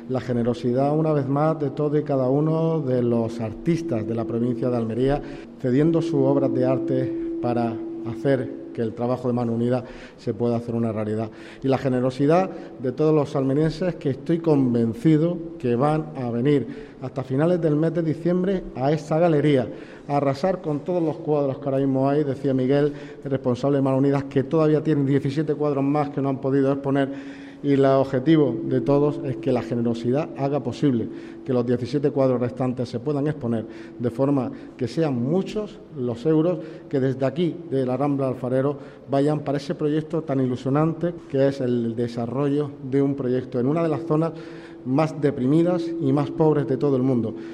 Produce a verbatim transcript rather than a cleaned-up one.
la generosidad una vez más de todos y cada uno de los artistas de la provincia de Almería, cediendo sus obras de arte para hacer que el trabajo de Mano Unida se pueda hacer una realidad. Y la generosidad de todos los almerienses, que estoy convencido que van a venir hasta finales del mes de diciembre a esta galería, a arrasar con todos los cuadros que ahora mismo hay. Decía Miguel, el responsable de Mano Unida, que todavía tienen diecisiete cuadros más que no han podido exponer, y el objetivo de todos es que la generosidad haga posible que los diecisiete cuadros restantes se puedan exponer, de forma que sean muchos los euros que desde aquí, de la Rambla Alfarero, vayan para ese proyecto tan ilusionante que es el desarrollo de un proyecto en una de las zonas más deprimidas y más pobres de todo el mundo.